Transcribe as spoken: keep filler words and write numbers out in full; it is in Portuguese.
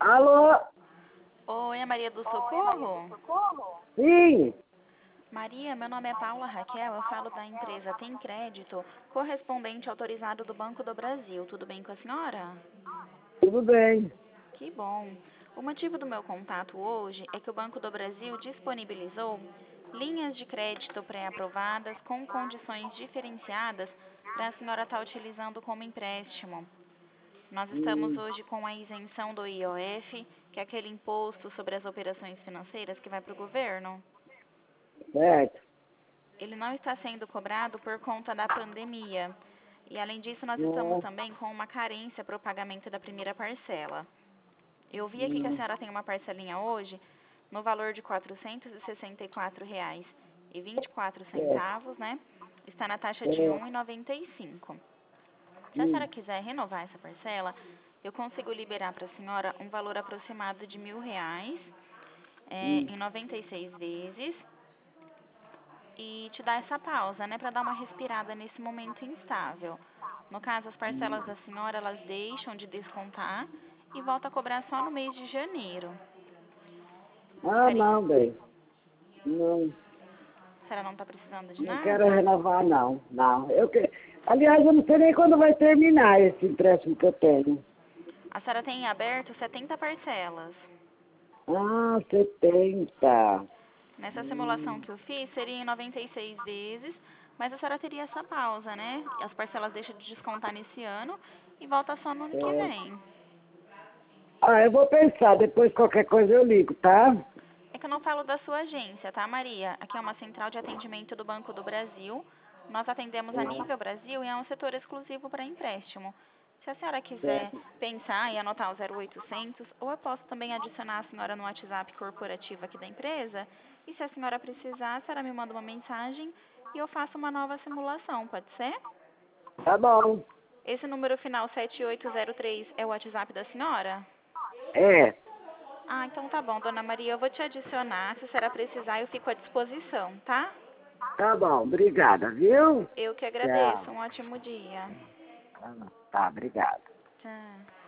Alô? Oi, é Maria do Socorro? Sim, Maria, meu nome é Paula Raquel, eu falo da empresa Tem Crédito, correspondente autorizado do Banco do Brasil. Tudo bem com a senhora? tudo bem. Que bom. O motivo do meu contato hoje é que o Banco do Brasil disponibilizou linhas de crédito pré-aprovadas com condições diferenciadas para a senhora estar utilizando como empréstimo. Nós estamos Hum, hoje com a isenção do I O F, que é aquele imposto sobre as operações financeiras que vai para o governo. certo. Ele não está sendo cobrado por conta da pandemia. E, além disso, nós estamos Hum, também com uma carência para o pagamento da primeira parcela. Eu vi aqui que a hum, senhora tem uma parcelinha hoje no valor de quatrocentos e sessenta e quatro reais e vinte e quatro certo. centavos, né? Está na taxa de É, um e noventa e cinco. Se a hum, senhora quiser renovar essa parcela, eu consigo liberar para a senhora um valor aproximado de mil reais é, hum, em noventa e seis vezes e te dar essa pausa, né, para dar uma respirada nesse momento instável. No caso, as hum. parcelas da senhora, elas deixam de descontar e volta a cobrar só no mês de janeiro. Ah, Seria, não, bem. Não, a senhora não está precisando de não quero nada? renovar, não. Não. Eu que... Aliás, eu não sei nem quando vai terminar esse empréstimo que eu tenho. A senhora tem aberto setenta parcelas. Ah, setenta. Nessa simulação Hum, que eu fiz, seria em noventa e seis vezes, mas a senhora teria essa pausa, né? As parcelas deixam de descontar nesse ano e volta só no ano que é. vem. Ah, eu vou pensar. Depois qualquer coisa eu ligo, tá? É que eu não falo da sua agência, tá, Maria? Aqui é uma central de atendimento do Banco do Brasil. Nós atendemos a É, nível Brasil e é um setor exclusivo para empréstimo. Se a senhora quiser certo. pensar e anotar o zero oitocentos, ou eu posso também adicionar a senhora no WhatsApp corporativo aqui da empresa. E se a senhora precisar, a senhora me manda uma mensagem e eu faço uma nova simulação, pode ser? Tá bom. Esse número final sete oito zero três é o WhatsApp da senhora? É. Ah, então tá bom, dona Maria, eu vou te adicionar. Se a senhora precisar, eu fico à disposição, tá? Tá bom, obrigada, viu? Eu que agradeço. Tchau. Um ótimo dia. Tá, obrigada. Tchau.